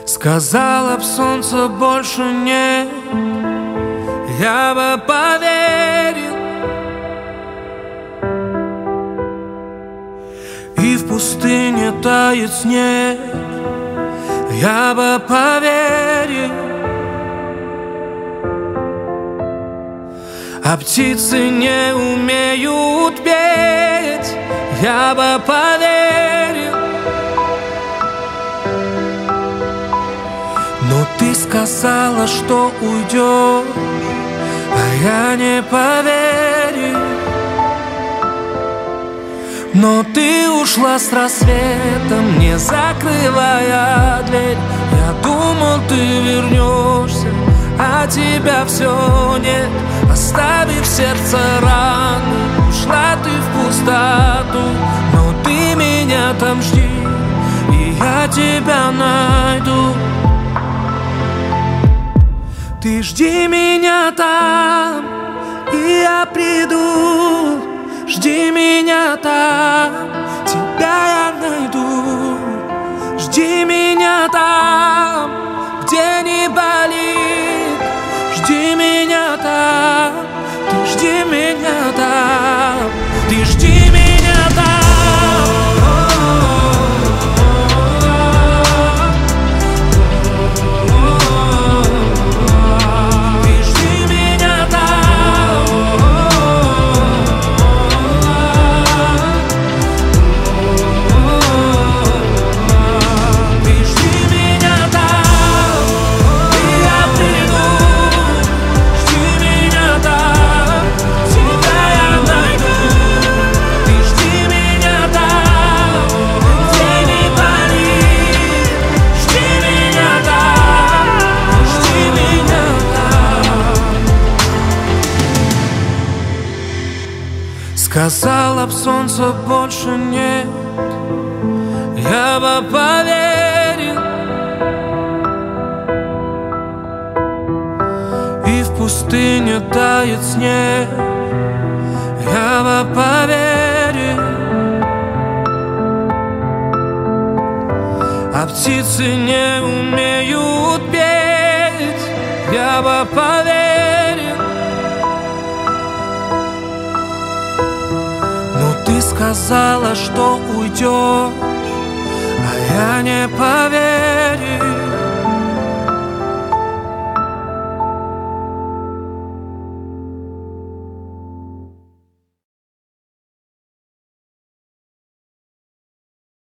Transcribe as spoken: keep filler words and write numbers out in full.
Сказала б, солнца больше нет, я бы поверил. И в пустыне тает снег, я бы поверил. А птицы не умеют петь, я бы поверил. Но ты сказала, что уйдешь, а я не поверил. Но ты ушла с рассветом, не закрывая дверь. Я думал, ты вернешься, а тебя все нет. Оставив сердце раны, ушла ты в пустоту. Но ты меня там жди, и я тебя найду. Ты жди меня там, и я приду. Жди меня там, тебя я найду. Жди меня там, где не болит. Жди меня там, ты жди меня там, ты жди меня там. Сказала б, солнца больше нет, я бы поверил. И в пустыне тает снег, я бы поверил. А птицы не умеют петь, я бы поверил. Ты сказала, что уйдешь, а я не поверил.